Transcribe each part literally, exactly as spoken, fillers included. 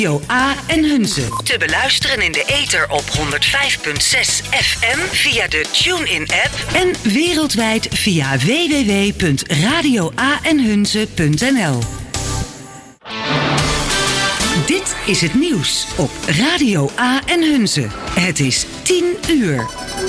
Radio A en Hunze. Te beluisteren in de ether op honderd vijf komma zes F M via de TuneIn-app en wereldwijd via w w w punt radio a en hunze punt n l. Dit is het nieuws op Radio A en Hunze. Het is tien uur.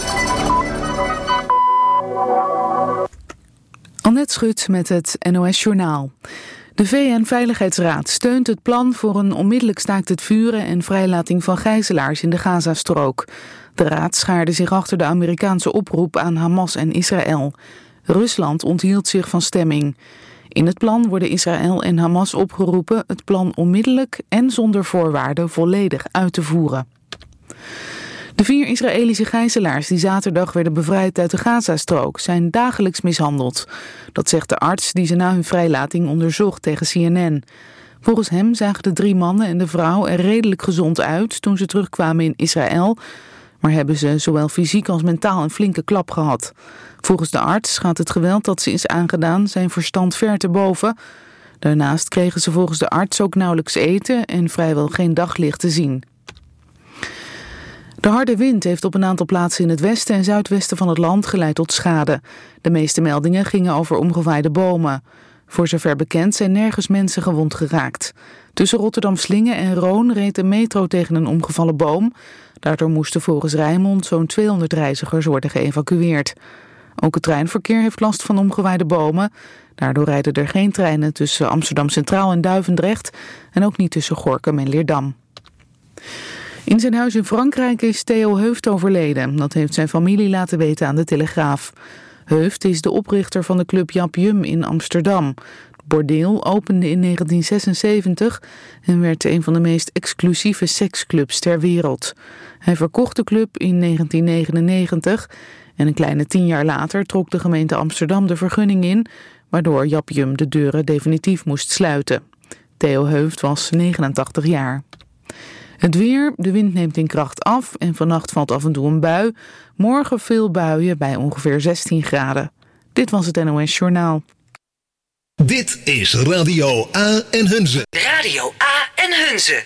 Annette Schut met het N O S Journaal. De V N-veiligheidsraad steunt het plan voor een onmiddellijk staakt het vuren en vrijlating van gijzelaars in de Gazastrook. De raad schaarde zich achter de Amerikaanse oproep aan Hamas en Israël. Rusland onthield zich van stemming. In het plan worden Israël en Hamas opgeroepen het plan onmiddellijk en zonder voorwaarden volledig uit te voeren. De vier Israëlische gijzelaars die zaterdag werden bevrijd uit de Gazastrook zijn dagelijks mishandeld. Dat zegt de arts die ze na hun vrijlating onderzocht tegen C N N. Volgens hem zagen de drie mannen en de vrouw er redelijk gezond uit toen ze terugkwamen in Israël, maar hebben ze zowel fysiek als mentaal een flinke klap gehad. Volgens de arts gaat het geweld dat ze is aangedaan zijn verstand ver te boven. Daarnaast kregen ze volgens de arts ook nauwelijks eten en vrijwel geen daglicht te zien. De harde wind heeft op een aantal plaatsen in het westen en zuidwesten van het land geleid tot schade. De meeste meldingen gingen over omgewaaide bomen. Voor zover bekend zijn nergens mensen gewond geraakt. Tussen Rotterdam-Slingen en Roon reed de metro tegen een omgevallen boom. Daardoor moesten volgens Rijnmond zo'n tweehonderd reizigers worden geëvacueerd. Ook het treinverkeer heeft last van omgewaaide bomen. Daardoor rijden er geen treinen tussen Amsterdam Centraal en Duivendrecht en ook niet tussen Gorinchem en Leerdam. In zijn huis in Frankrijk is Theo Heuft overleden. Dat heeft zijn familie laten weten aan de Telegraaf. Heuft is de oprichter van de club Jap Jum in Amsterdam. Het bordeel opende in negentien zesenzeventig en werd een van de meest exclusieve seksclubs ter wereld. Hij verkocht de club in negentien negenennegentig en een kleine tien jaar later trok de gemeente Amsterdam de vergunning in, waardoor Jap Jum de deuren definitief moest sluiten. Theo Heuft was negenentachtig jaar. Het weer, de wind neemt in kracht af en vannacht valt af en toe een bui. Morgen veel buien bij ongeveer zestien graden. Dit was het N O S Journaal. Dit is Radio A en Hunze. Radio A en Hunze.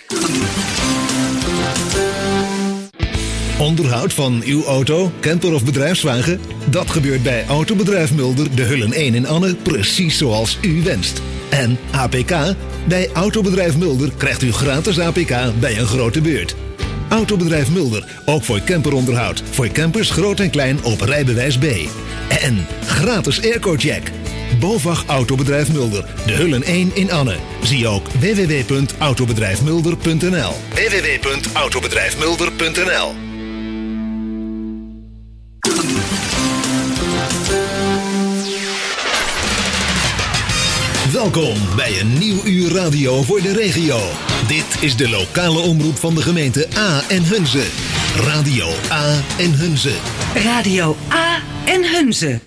Onderhoud van uw auto, camper of bedrijfswagen? Dat gebeurt bij Autobedrijf Mulder, de Hullen één in Anne, precies zoals u wenst. En A P K? Bij Autobedrijf Mulder krijgt u gratis A P K bij een grote beurt. Autobedrijf Mulder, ook voor camperonderhoud. Voor campers groot en klein op rijbewijs B. En gratis airco-check. BOVAG Autobedrijf Mulder, de Hullen één in Anne. Zie ook w w w punt autobedrijf mulder punt n l. w w w punt autobedrijf mulder punt n l. Welkom bij een nieuw uur radio voor de regio. Dit is de lokale omroep van de gemeente A en Hunze. Radio A en Hunze. Radio A en Hunze.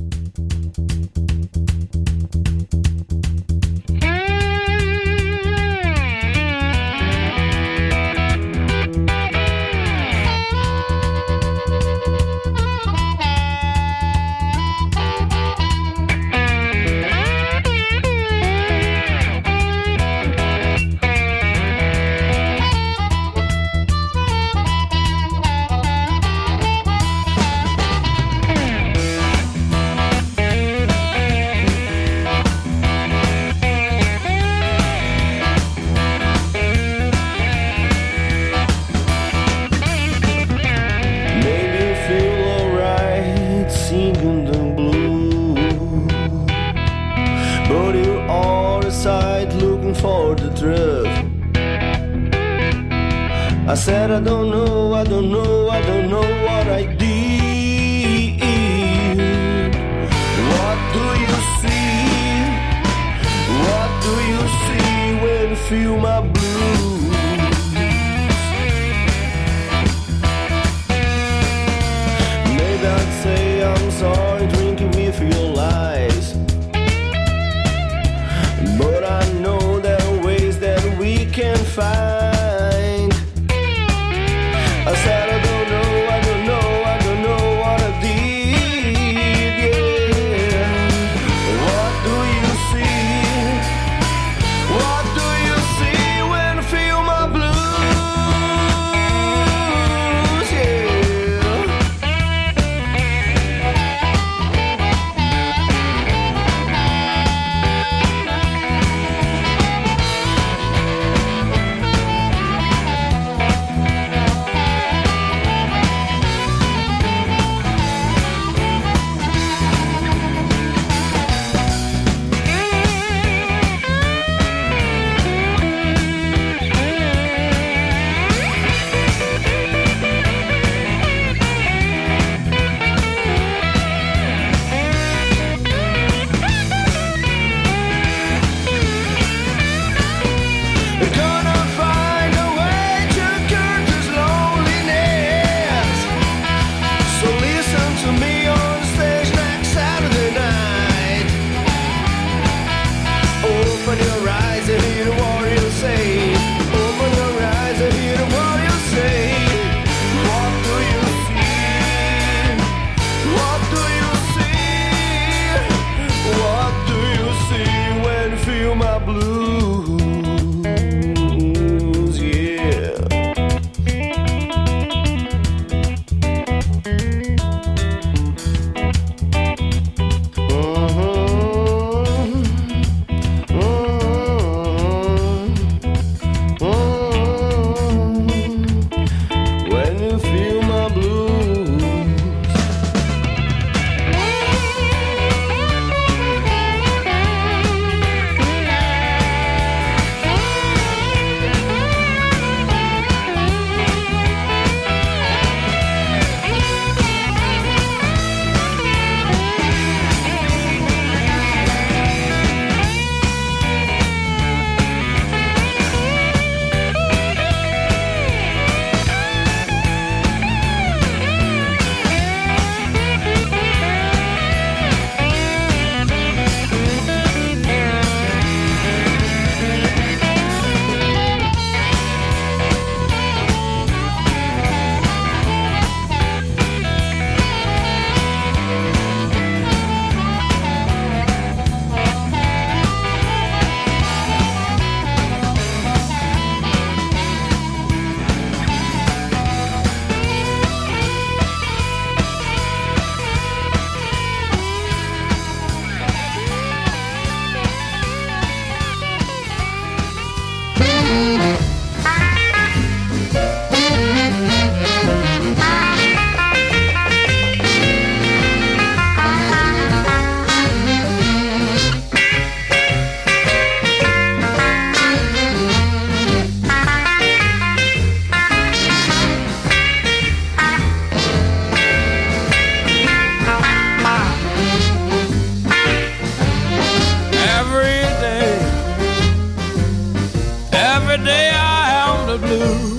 I said I don't know, I don't know, I don't know what I did. What do you see? What do you see when you feel my blues? Maybe I'd say I'm sorry drinking with your lies, but I know there are ways that we can find. I said I don't know, I don't know, I don't know what I did, yeah. What do you see? What do you see when you feel the blues.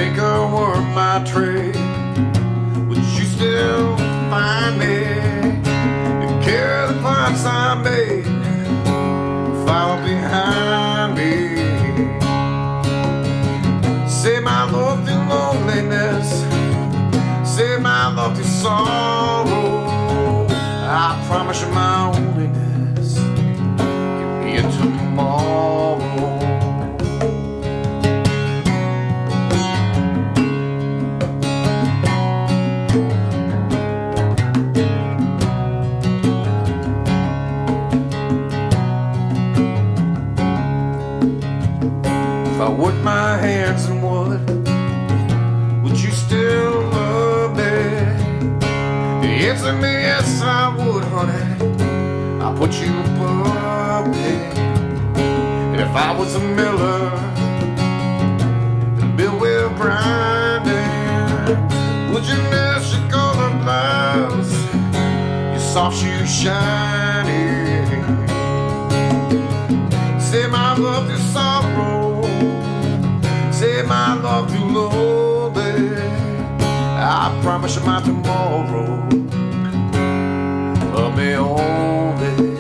take her work my trade, would you still find me and carry the parts I made, follow behind me? Say my love through loneliness, say my love through sorrow. I promise you my holiness, give me until tomorrow. If I work my hands in wood, would you still love me? Answer me, yes I would, honey. I'll put you above me. And if I was a miller, the mill will grinding, would you miss your golden blouse, your soft shoes shining? Say my love through sorrow, say my love through lonely. I promise you my tomorrow, love me only.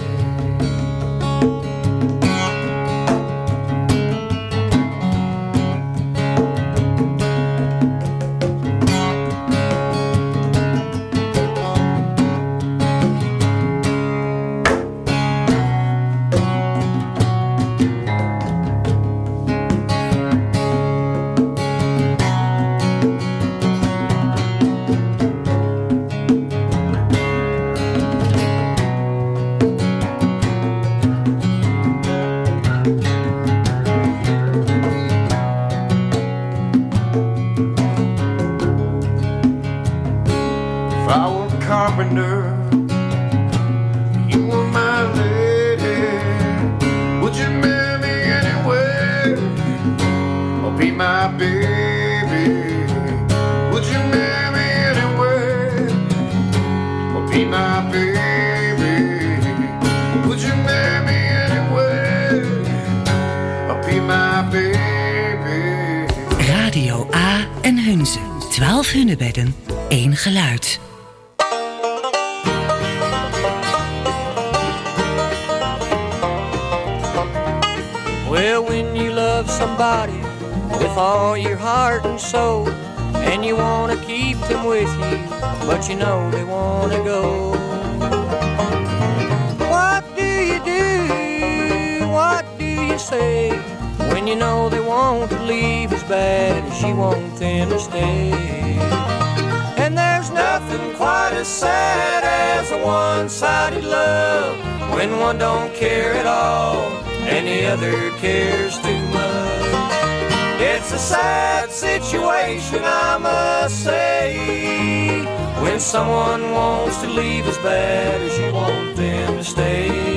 You were my lady, would you marry me anyway, or be my baby? Would you marry me anyway, or be my baby? Would you marry me anyway, or be my baby? Radio A en Hunze. twaalf hunebedden, één geluid. Well, when you love somebody with all your heart and soul, and you want to keep them with you, but you know they want to go, what do you do? What do you say when you know they want to leave as bad as you want them to stay? And there's nothing quite as sad as a one-sided love, when one don't care at all and the other cares too much. It's a sad situation, I must say, when someone wants to leave as bad as you want them to stay.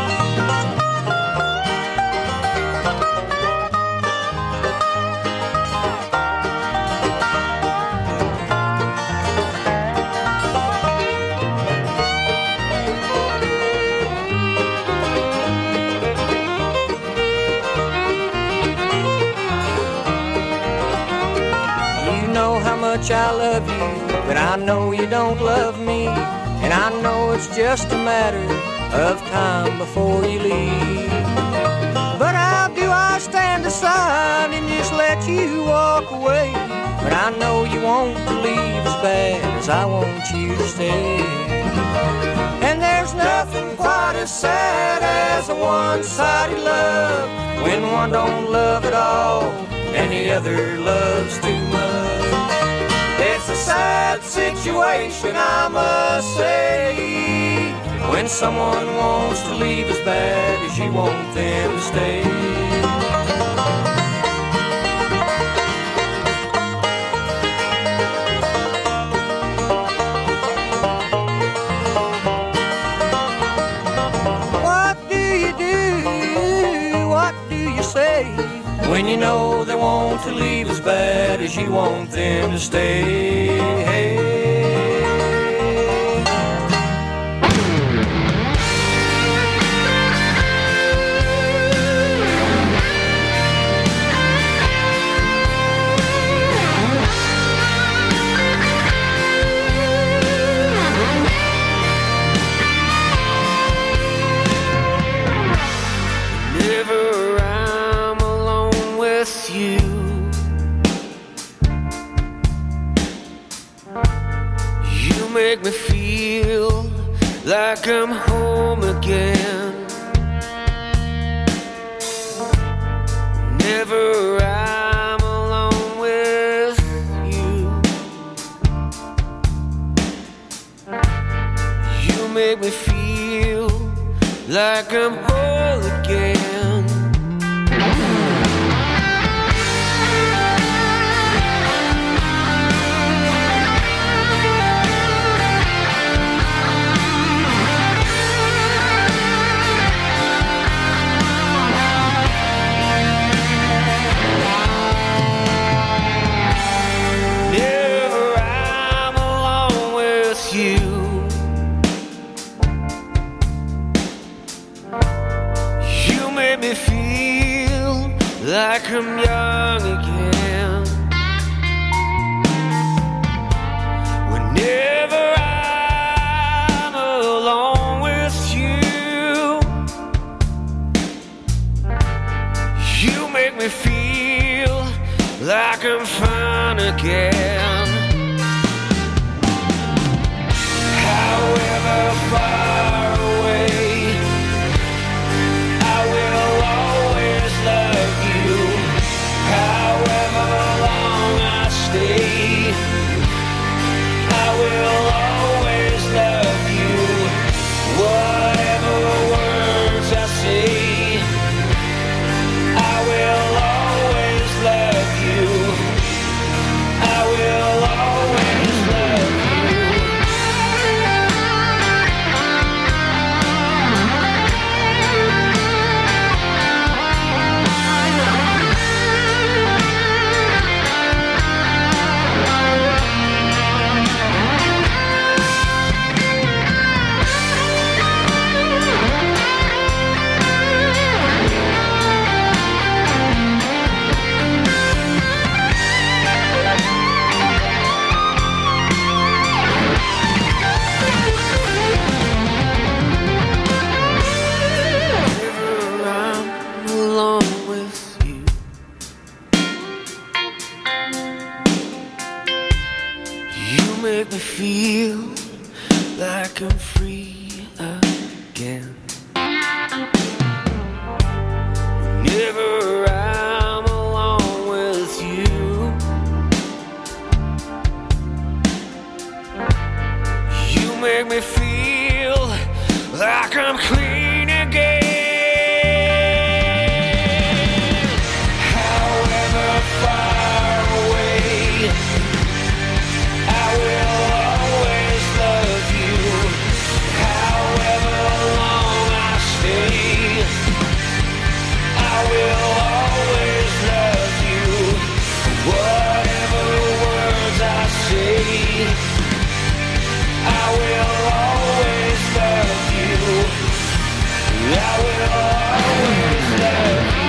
I love you, but I know you don't love me, and I know it's just a matter of time before you leave. But how do I stand aside and just let you walk away, when I know you want to leave as bad as I want you to stay? And there's nothing quite as sad as a one-sided love, when one don't love at all and the other loves too much. It's a sad situation, I must say, when someone wants to leave as bad as you want them to stay. What do you do? What do you say when you know they want to leave as bad as you want them to stay? Hey. make me feel like I'm home again. Whenever I'm alone with you, you make me feel like I'm whole again. Like I'm young again. Whenever I'm alone with you, you make me feel like I'm fine again. However far away, I will always love you. However long I stay, I will always love you. Whatever words I say, I will always love you. I will always love you. Make me feel like I'm free again. Whenever I'm alone with you, you make me feel like I'm clean again. However far away, I will always love you. However long I stay, I will always love you. Whatever words I say, I will always love you. I will always love you.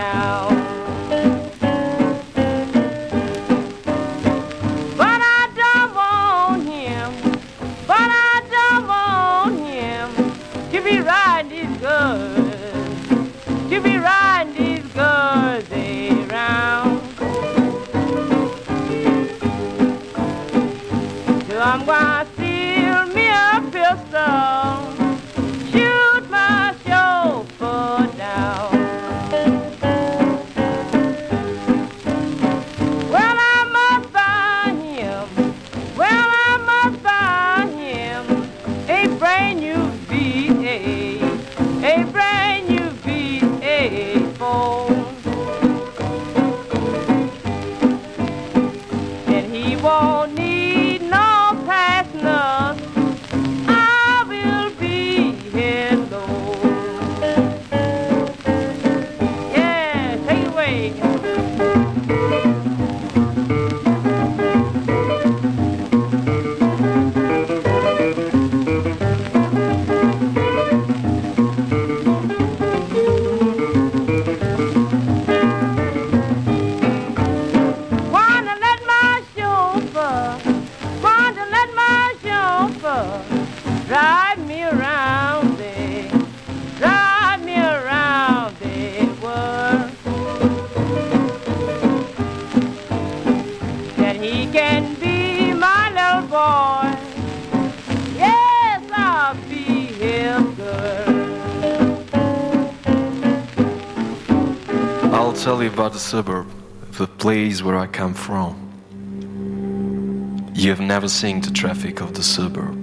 But I don't Tell you about the suburb, the place where I come from. You have never seen the traffic of the suburb.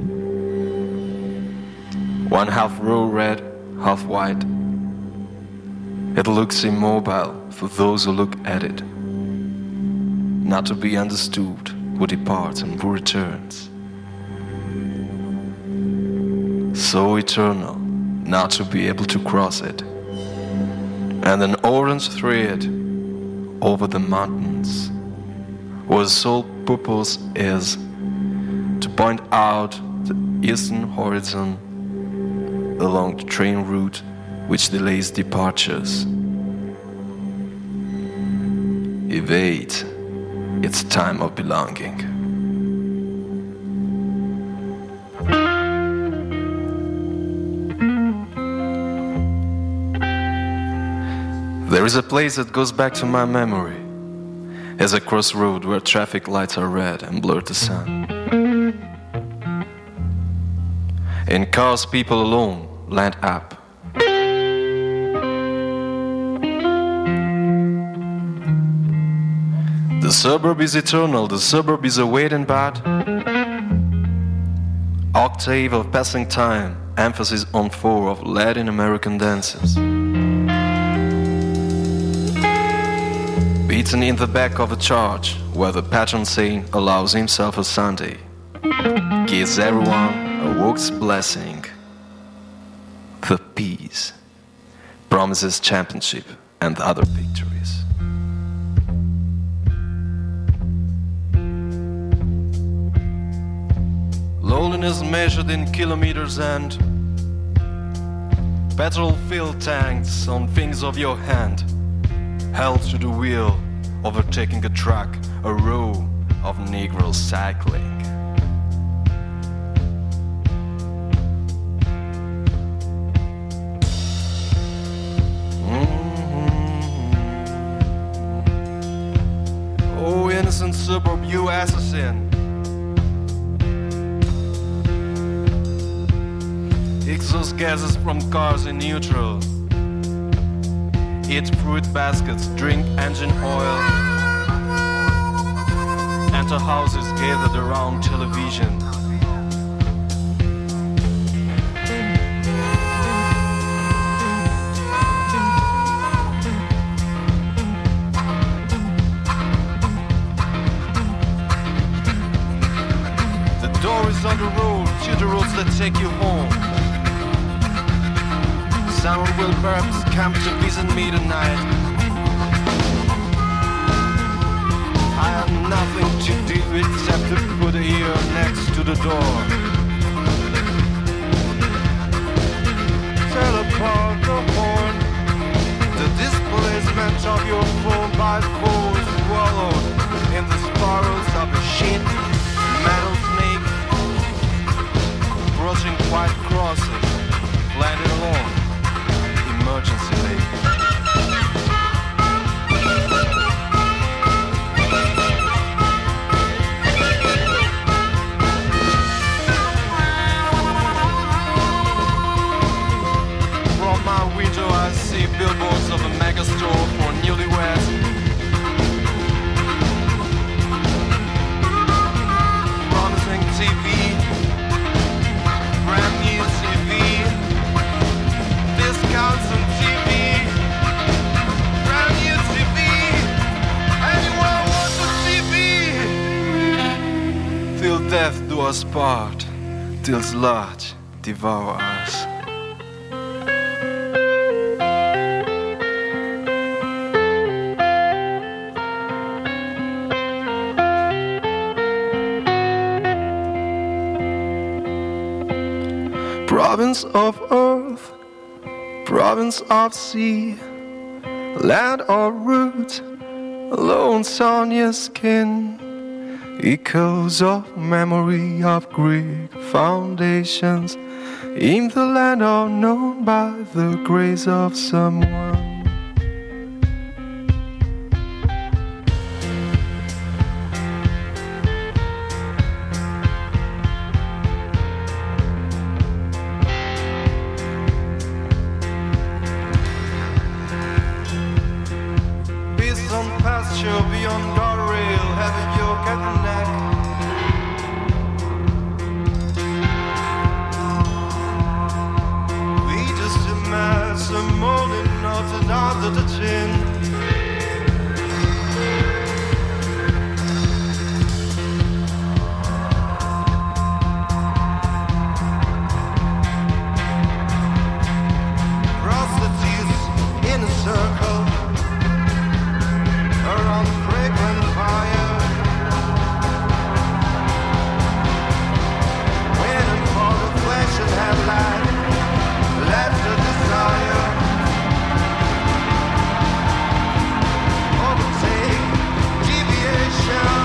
One half row red, half white. It looks immobile for those who look at it. Not to be understood who departs and who returns. So eternal, not to be able to cross it. And an orange thread over the mountains, whose sole purpose is to point out the eastern horizon along the train route which delays departures. Evade its time of belonging. There is a place that goes back to my memory as a crossroad where traffic lights are red and blur the sun. In cars, people alone land up. The suburb is eternal, the suburb is a waiting bad octave of passing time, emphasis on four of Latin American dances. Beaten in the back of a church where the patron saint allows himself a Sunday, gives everyone a work's blessing. The peace promises championship and other victories. Loneliness measured in kilometers and petrol-filled tanks on fingers of your hand, held to the wheel, overtaking a truck, a row of Negroes cycling. Mm-hmm. Oh, innocent suburb, you assassin. Exhaust gases from cars in neutral. Eat fruit baskets, drink engine oil. Enter houses gathered around television. The door is on the road to the roads that take you home. Someone will perhaps come to visit me tonight. I have nothing to do except to put a ear next to the door. Teleport the horn. The displacement of your phone by four is swallowed in the spirals of a sheet metal snake. Crossing white crosses, landing alone. Emergency lake. From my window I see billboards of a mega store for newlyweds. Promising T V, brand new T V. Discounts on T V, brand new T V. Anyone wants a T V? Till death do us part, till sludge devour us. province of earth, province of sea, land or root, loans on your skin, echoes of memory of Greek foundations, in the land unknown by the grace of someone. Beyond guardrail, have a yoke at the neck. We just imagine molding nothing under the chin. Prostitutes in a circle around fragrant fire, waiting for the flesh and have light, left a desire. Overtake deviation,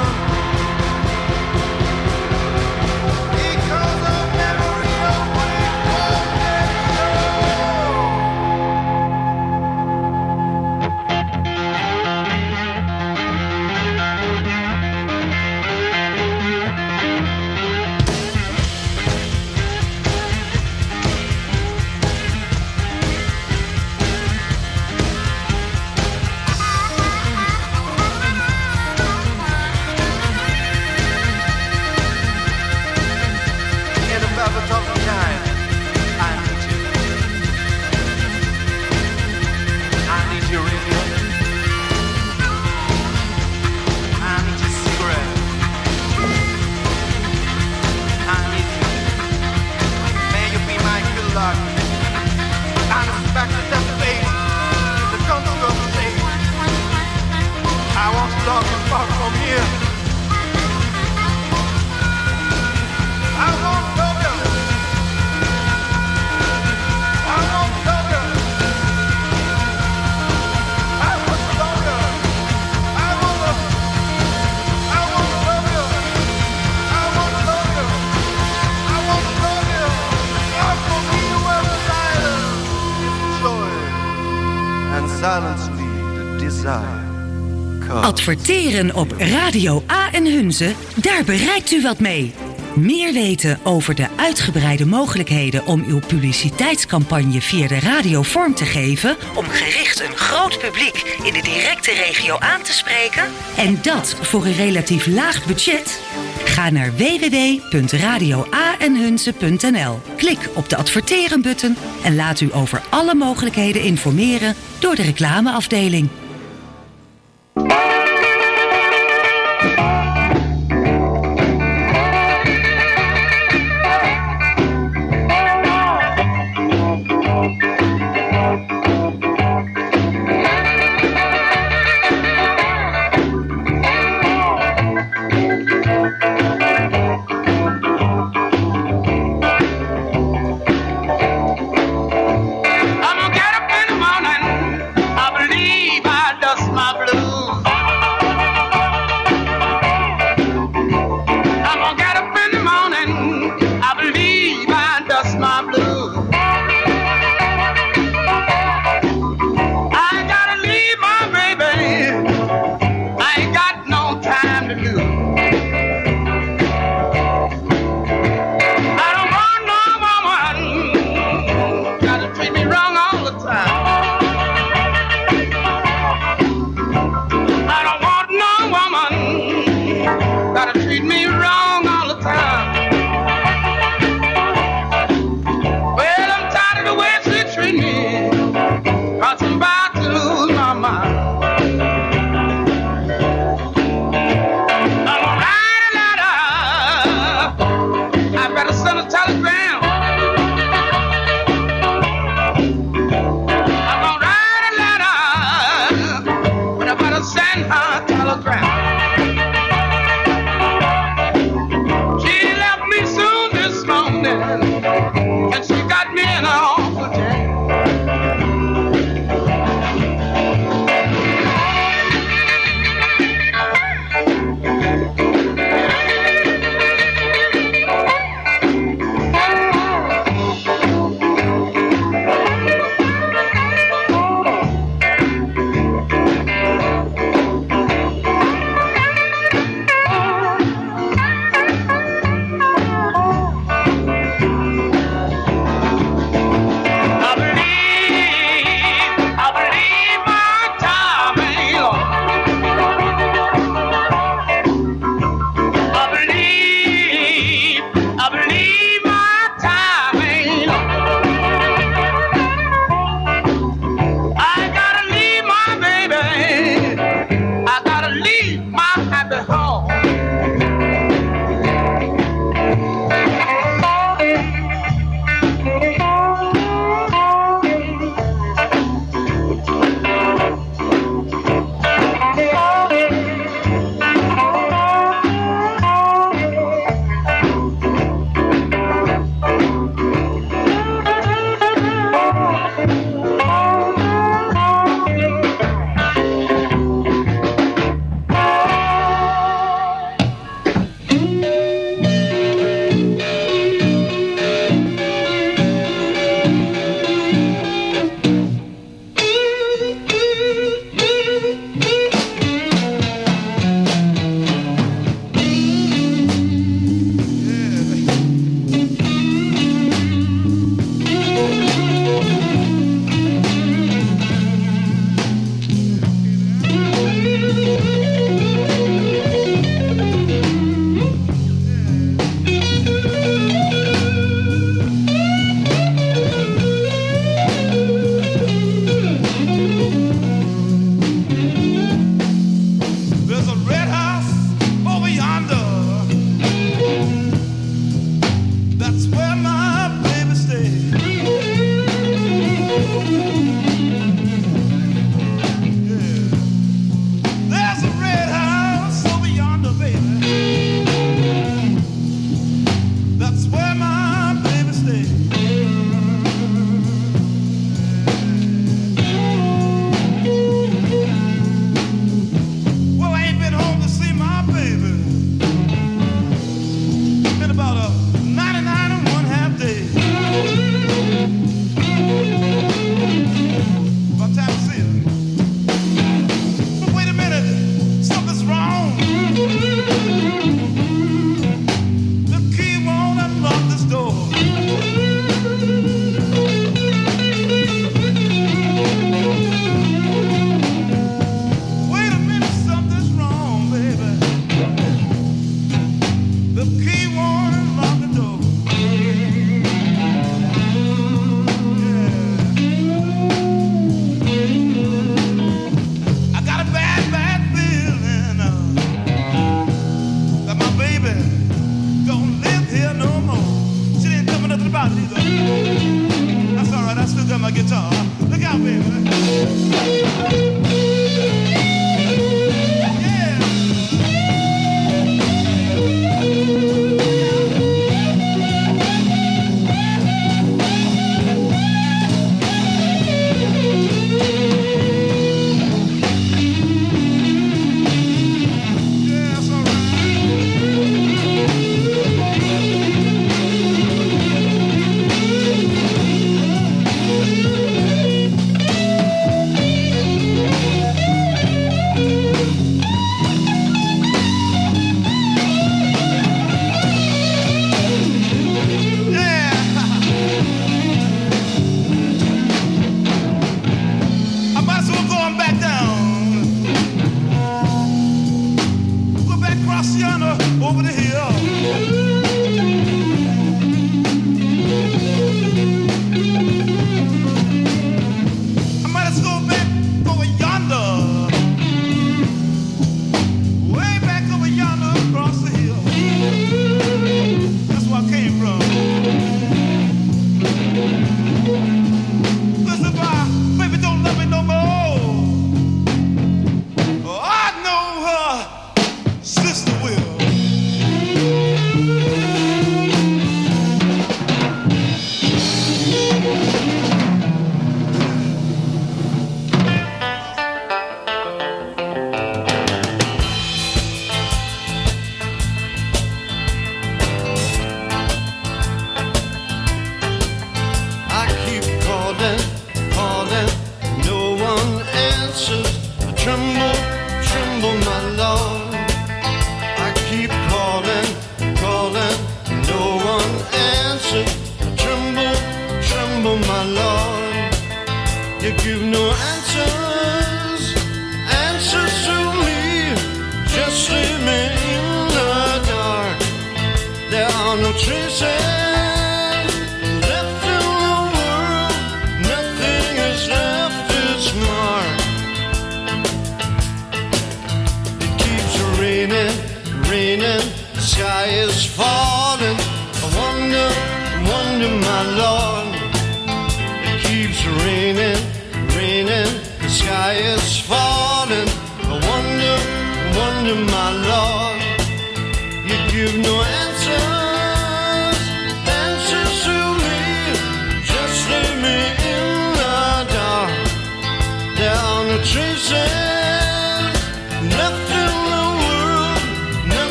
because of memory of what it was. Adverteren op Radio A en Hunze, daar bereikt u wat mee. Meer weten over de uitgebreide mogelijkheden om uw publiciteitscampagne via de radio vorm te geven, om gericht een groot publiek in de directe regio aan te spreken, en dat voor een relatief laag budget? Ga naar w w w punt radio a en hunze punt n l. Klik op de adverteren-button en laat u over alle mogelijkheden informeren door de reclameafdeling. And she got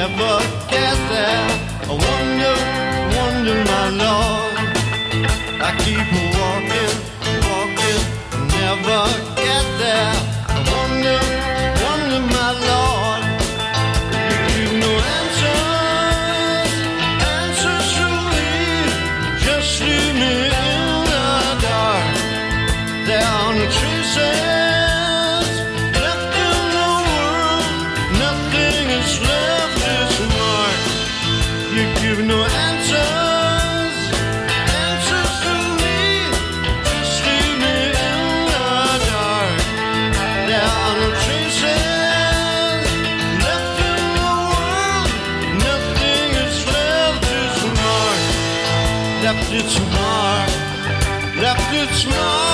never get there. I wonder, wonder, my Lord. I keep walking, walking, never get there. I wonder, wonder, my Lord. You give no answers, answers to me. Just leave me in the dark. There are no traces left in the world. Nothing is left its mark. You give no answers, answers to me. Just leave me in the dark. There are no traces left in the world. Nothing is left its mark. Left its mark. Left its mark.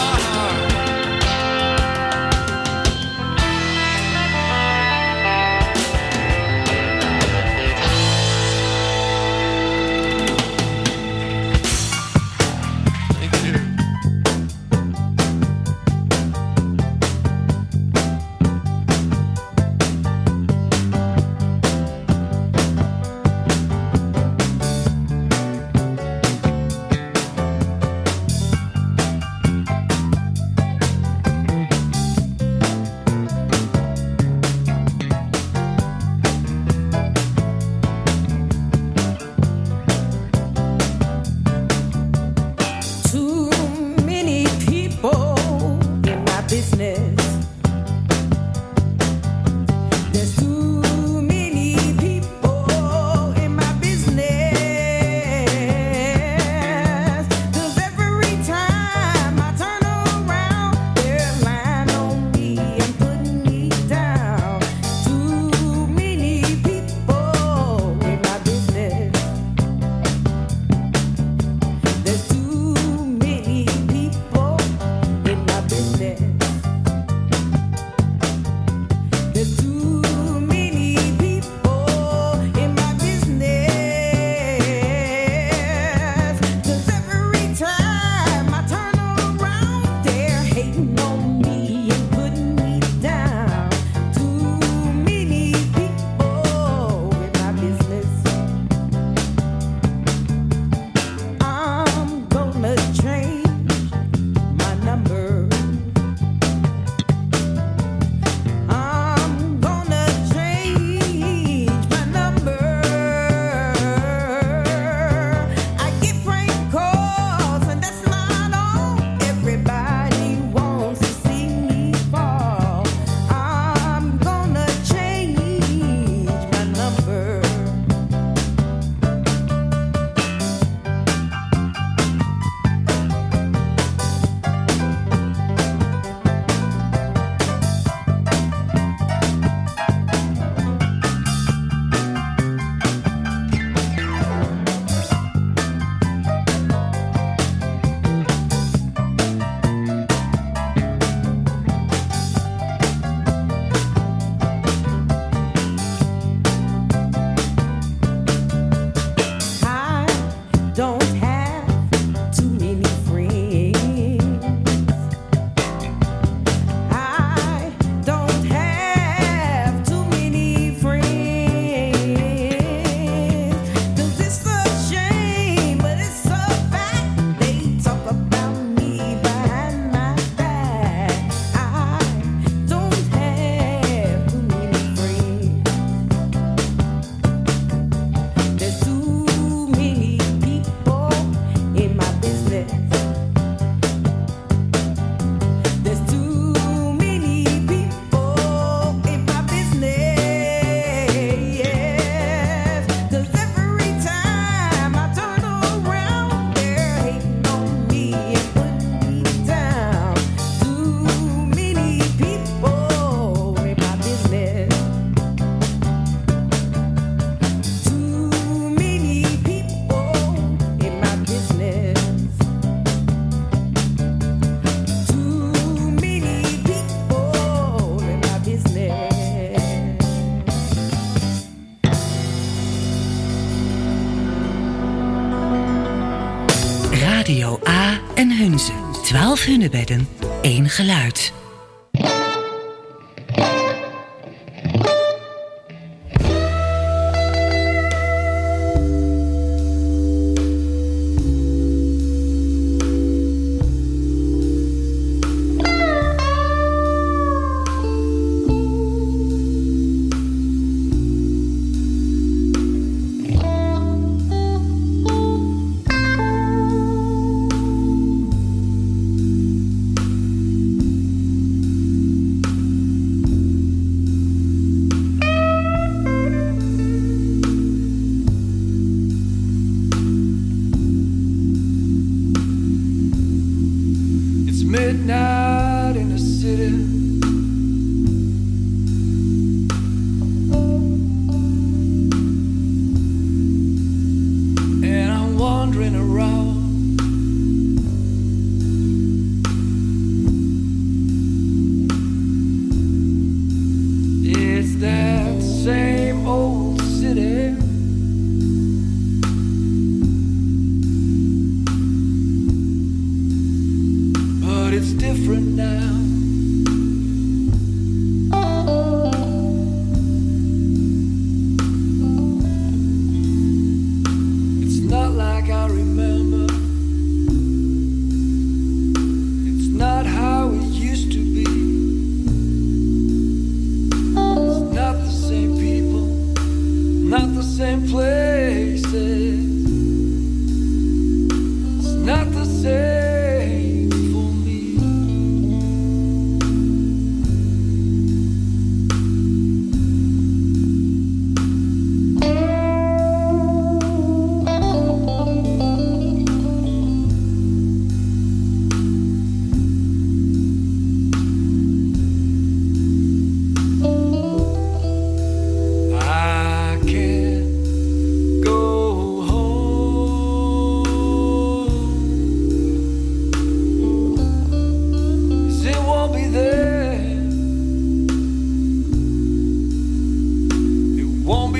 Radio A en Hunze. twaalf hunebedden, één geluid.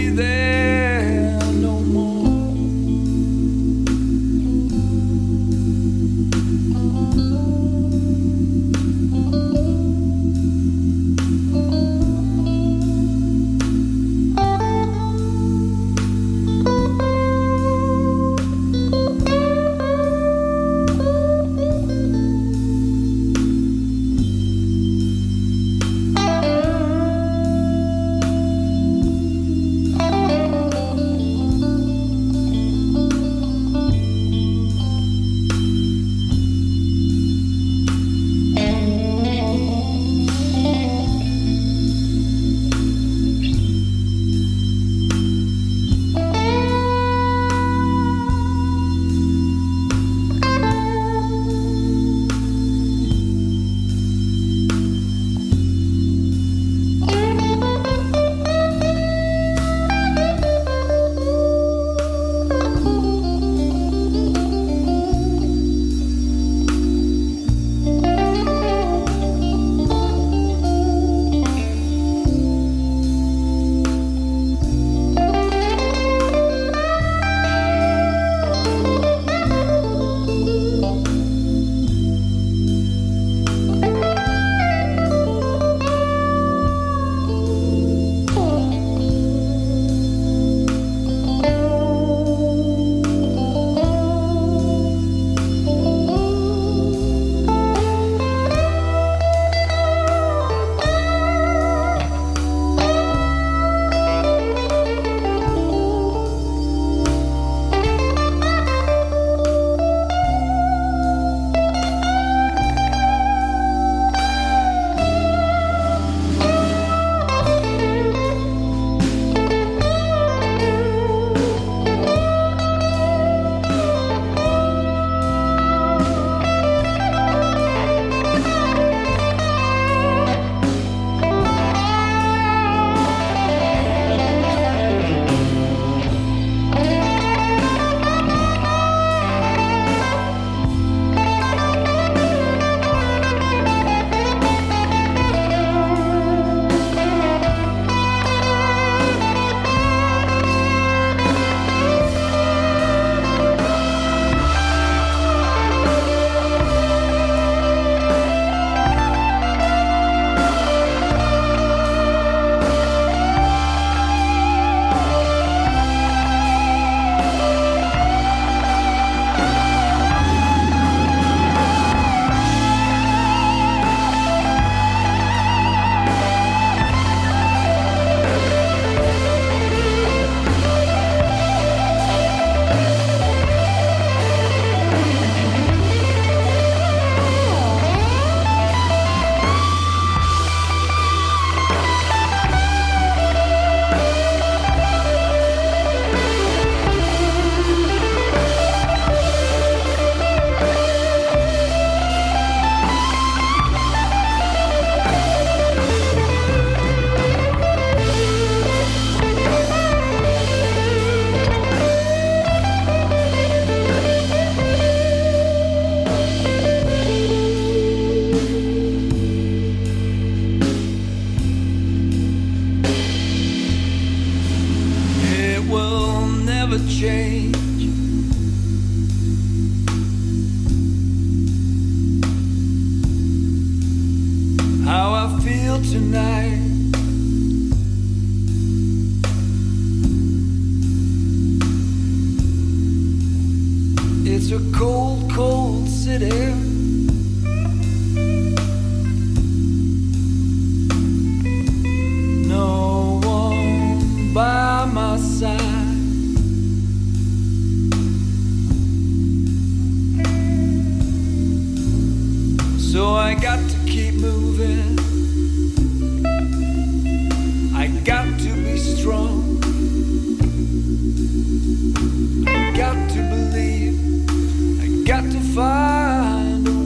be there no more. Got to believe, I got to find a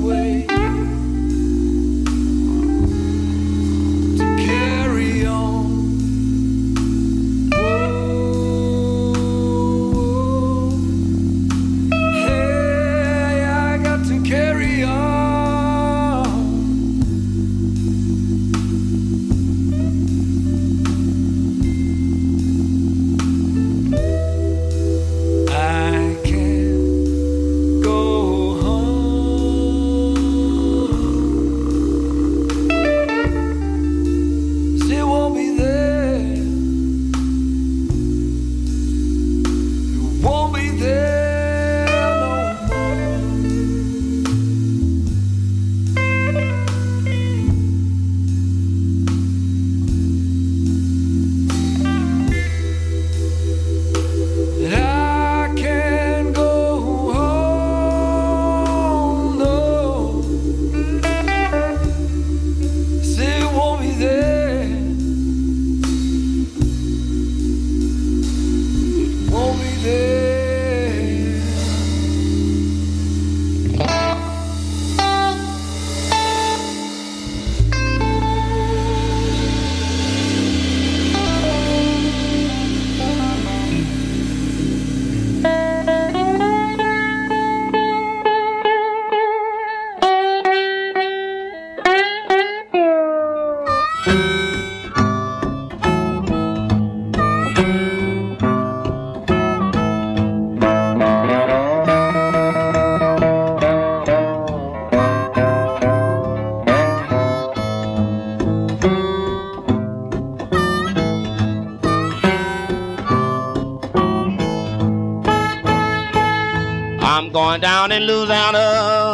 I'm going down in Louisiana,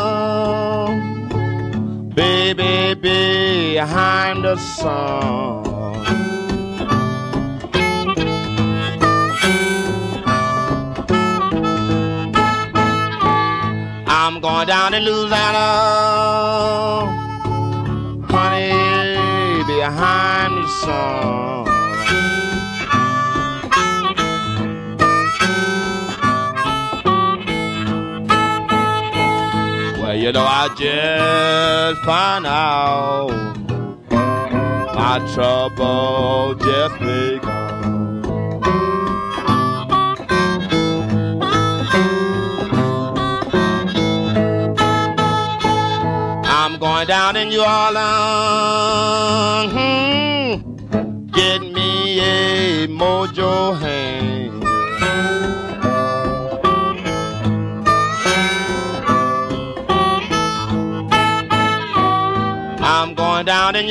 baby, behind the sun. I'm going down in Louisiana, honey, behind the sun. Well, you know, I just found out my trouble just begun. I'm going down in New Orleans, hmm, get me a mojo hand. I'm going down in New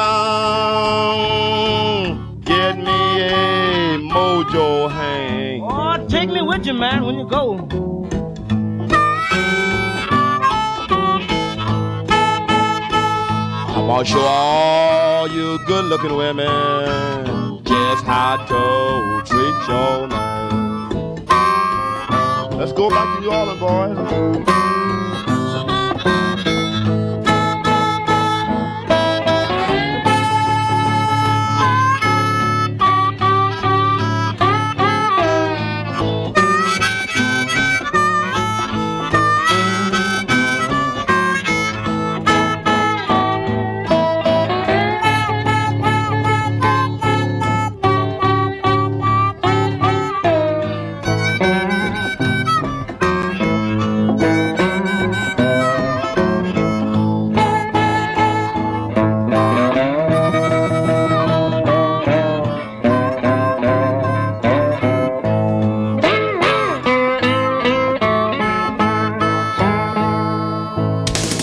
Orleans, get me a mojo hand. Oh, take me with you, man, when you go. I'm gonna show all you good-looking women just how to treat your man. Let's go back to New Orleans, boys.